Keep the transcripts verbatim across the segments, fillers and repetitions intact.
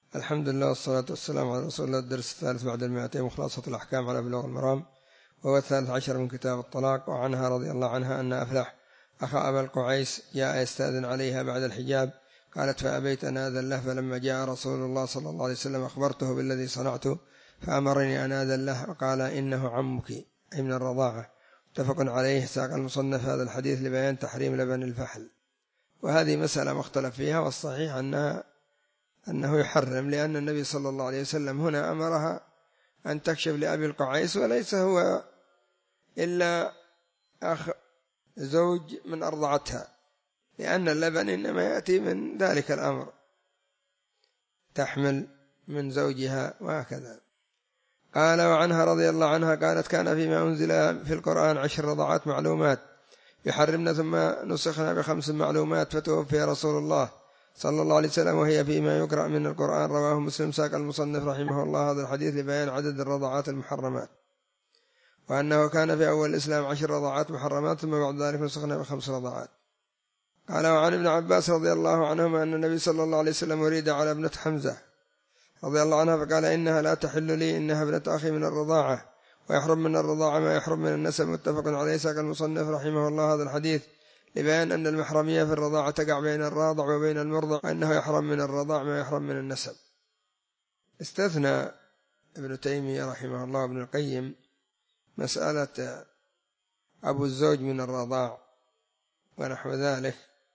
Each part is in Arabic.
الحمد لله والصلاة والسلام على رسول الله. الدرس الثالث بعد المائتين وخلاصة الأحكام على بلوغ المرام، وهو الثالث عشر من كتاب الطلاق. وعنها رضي الله عنها أن أفلح أخا أبا القعيس جاء يستأذن عليها بعد الحجاب، قالت فأبيت أن آذن له، فلما جاء رسول الله صلى الله عليه وسلم أخبرته بالذي صنعته فأمرني أن آذن له، وقال إنه عمك أي من الرضاعة. متفق عليه. ساق المصنف هذا الحديث لبيان تحريم لبن الفحل، وهذه مسألة مختلف فيها، والصحيح أنها أنه يحرم، لأن النبي صلى الله عليه وسلم هنا أمرها أن تكشف لأبي القعيس، وليس هو إلا أخ زوج من أرضعتها، لأن اللبن إنما يأتي من ذلك الأمر، تحمل من زوجها وهكذا. قال وعنها رضي الله عنها قالت كان فيما أنزل في القرآن عشر رضعات معلومات يحرمنا، ثم نسخنا بخمس معلومات، فتوفي رسول الله صلى الله عليه وسلم وهي فيما يقرأ من القرآن. رواه مسلم. ساق المصنف رحمه الله هذا الحديث لبيان عدد الرضعات المحرمات، وأنه كان في أول الإسلام عشر رضعات محرمات، ثم بعد ذلك نسخنا بخمس رضعات. قال وعن ابن عباس رضي الله عنهما أن النبي صلى الله عليه وسلم ورد على ابنة حمزة رضي الله عنها فقال إنها لا تحل لي، إنها ابنة أخي من الرضاعة، ويحرم من الرضاعة ما يحرم من النسب. متفق عليه. ساق المصنف رحمه الله هذا الحديث لبيان أن المحرمية في الرضاعة تقع بين الراضع وبين المرضع، وأنه يحرم من الرضاع ما يحرم من النسب. استثنى ابن تيمية رحمه الله ابن القيم مسألة أبو الزوج من الرضاع ونحو ذلك،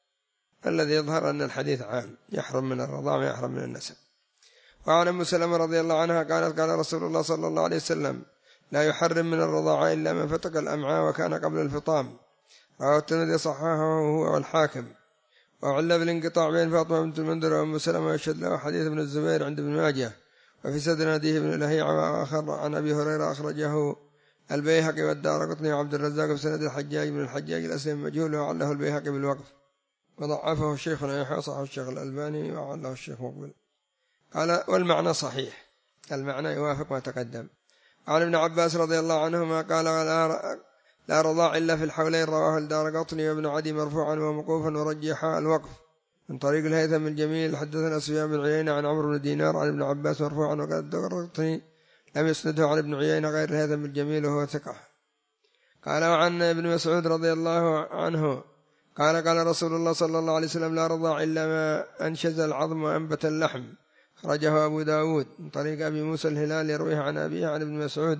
الذي يظهر أن الحديث عام، يحرم من الرضاع ما يحرم من النسب. وعن أم سلمة رضي الله عنها قالت قال رسول الله صلى الله عليه وسلم لا يحرم من الرضاعة إلا من فتق الأمعاء وكان قبل الفطام. رواه الترمذي صححه هو والحاكم. وعل بالانقطاع بين فاطمة بنت المنذر وأم سلمة، ويشهد له حديث ابن الزبير عند ابن ماجه، وفي سند هديه ابن لهيعة وآخر عن أبي هريرة أخرجه البيهقي والدارقطني وعبد الرزاق في سند الحجاج بن الحجاج الأسلم مجهول، وعله البيهقي بالوقف، وضعفه شيخنا يحيى صححه الشيخ الألباني وعله الشيخ مقبل. قال والمعنى صحيح، المعنى يوافق ما تقدم. عن ابن عباس رضي الله عنهما قال لا رضاع إلا في الحولين. رواه الدارقطني وابن عدي مرفوعا وموقوفا، ورجح الوقف من طريق الهيثم الجميل. حدثنا سفيان بن عيينة عن عمرو بن دينار عن ابن عباس مرفوعا، وقال الدارقطني لم يسنده عن ابن عيينة غير الهيثم الجميل وهو ثقة. قال وعن ابن مسعود رضي الله عنه قال قال رسول الله صلى الله عليه وسلم لا رضاع إلا ما أنشز العظم وأنبت اللحم. خرجه أبو داود من طريق أبي موسى الهلالي يرويه عن أبيه عن ابن مسعود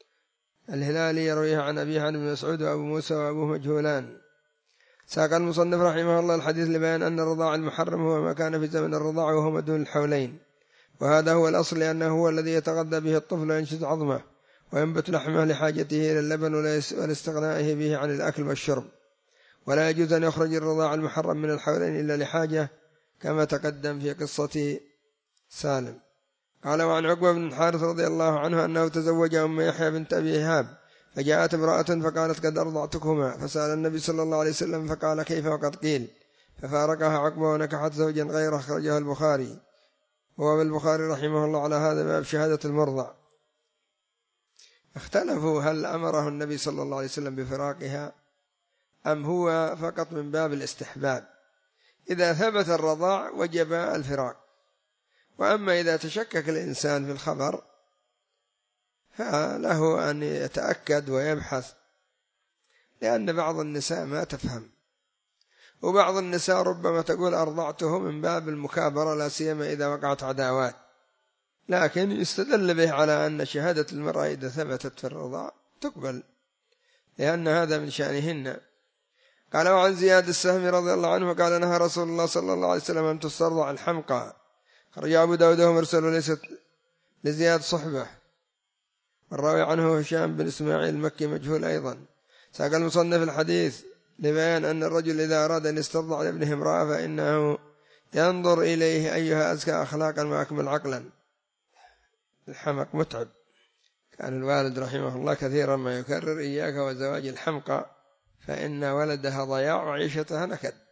الهلالي يرويه عن أبيه عن ابن مسعود، وأبو موسى وأبوه مجهولان. ساق المصنف رحمه الله الحديث لبيان أن الرضاع المحرم هو ما كان في زمن الرضاع وهو ما دون الحولين، وهذا هو الأصل، لأنه هو الذي يتغذى به الطفل وينشز عظمه وينبت لحمه لحاجته إلى اللبن ولاستغنائه به عن الأكل والشرب. ولا يجوز أن يخرج الرضاع المحرم من الحولين إلا لحاجة، كما تقدم في قصة سالم. قال وعن عقبة بن الحارث رضي الله عنه أنه تزوج أم يحيى بنت أبي إيهاب، فجاءت امرأة فقالت قد أرضعتكما، فسأل النبي صلى الله عليه وسلم فقال كيف وقد قيل، ففارقها عقبة ونكحت زوجا غيره. أخرجها البخاري. هو بالبخاري رحمه الله على هذا باب شهادة المرضع. اختلفوا هل أمره النبي صلى الله عليه وسلم بفراقها أم هو فقط من باب الاستحباب. إذا ثبت الرضاع وجب الفراق، وأما إذا تشكك الإنسان في الخبر فله أن يتأكد ويبحث، لأن بعض النساء ما تفهم، وبعض النساء ربما تقول أرضعته من باب المكابرة، لا سيما إذا وقعت عداوات، لكن يستدل به على أن شهادة المرأة إذا ثبتت في الرضاع تقبل، لأن هذا من شأنهن. قال وعن زياد السهمي رضي الله عنه قال نهى رسول الله صلى الله عليه وسلم أن تسترضع الحمقى. خرج أبو داود ومرسل وليست لزياد صحبة، والراوي عنه هشام بن إسماعيل المكي مجهول أيضا. ساق المصنف الحديث لبيان أن الرجل إذا أراد أن يسترضع لابنه امرأة فإنه ينظر إليه أيها أزكى أخلاقا وأكمل عقلا. الحمق متعب، كان الوالد رحمه الله كثيرا ما يكرر إياك وزواج الحمقى، فإن ولدها ضياع وعيشتها نكد.